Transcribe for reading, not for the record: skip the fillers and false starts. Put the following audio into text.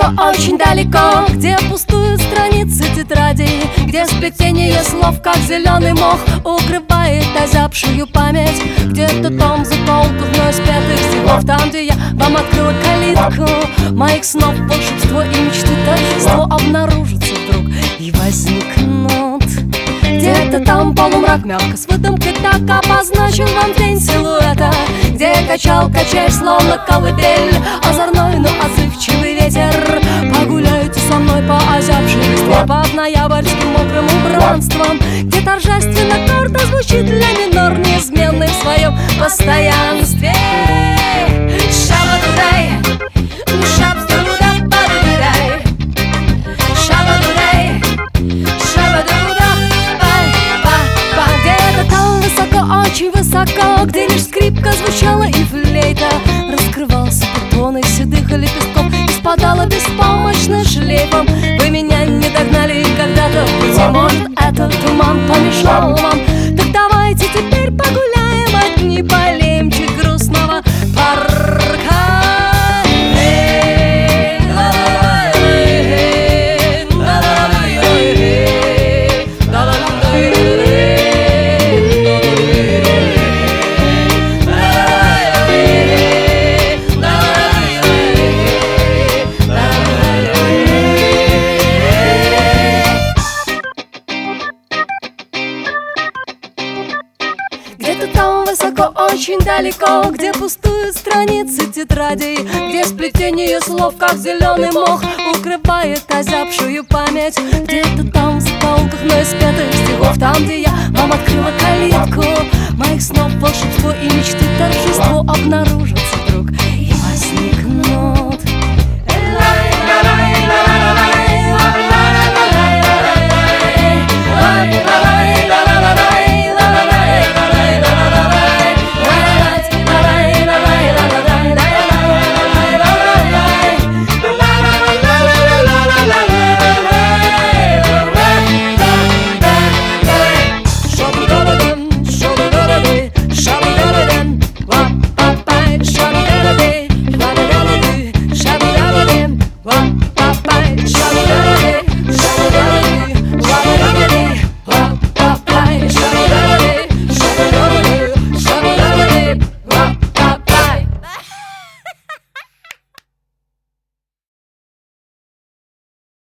очень далеко, где пустуют страницы тетрадей, где сплетение слов, как зеленый мох, укрывает озябшую память. Где-то там в закоулках вновь спетых стихов, там, где я вам открыла калитку моих снов, волшебство и мечты, торжество обнаружатся вдруг и возникнут. Где-то там полумрак мягко с выдумкой так обозначен вам день силуэта, где качаль, словно колыбель, озорной, но отзывчивый ветер. Погуляйте со мной по озябшей листве, под ноябрьским мокрым убранством, где торжественно гордо звучит ля минор, неизменный в своем постоянстве. Шабадурай, шабадурай, шабадурай, где-то там высоко, очень высоко, где лишь скрипка звучала и флейта, раскрывался бутон из седых лепестков и спадала беспомощно шлейфом. Вы меня не догнали когда-то в пути, может, этот туман помешал вам? Так давайте теперь погуляем одни по лемчик грустного парка. Где-то там высоко, очень далеко, где пустуют страницы тетрадей, где сплетение слов, как зеленый мох, укрывает озябшую память. Где-то там в закоулках вновь спетых стихов, там, где я вам открыла калитку моих снов, волшебство и мечты, торжество обнаружится вдруг